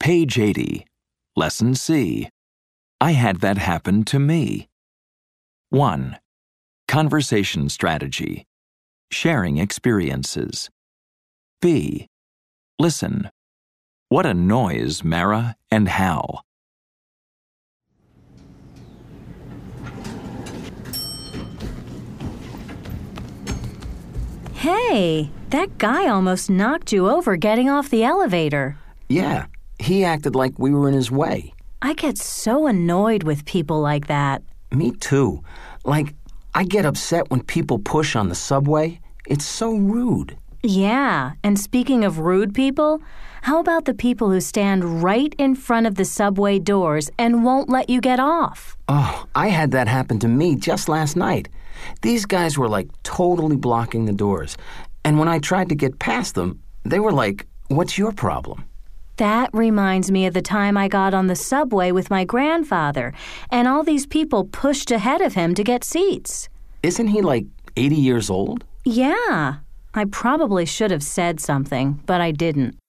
Page 80, Lesson C. I had that happen to me. 1. Conversation strategy. Sharing experiences. B. Listen. What annoys Mara and Hal? Hey, that guy almost knocked you over getting off the elevator. Yeah, he acted like we were in his way. I get so annoyed with people like that. Me too. Like, I get upset when people push on the subway. It's so rude. Yeah, and speaking of rude people, how about the people who stand right in front of the subway doors and won't let you get off? Oh, I had that happen to me just last night. These guys were like totally blocking the doors. And when I tried to get past them, they were like, "What's your problem?" That reminds me of the time I got on the subway with my grandfather, and all these people pushed ahead of him to get seats. Isn't he like 80 years old? Yeah, I probably should have said something, but I didn't.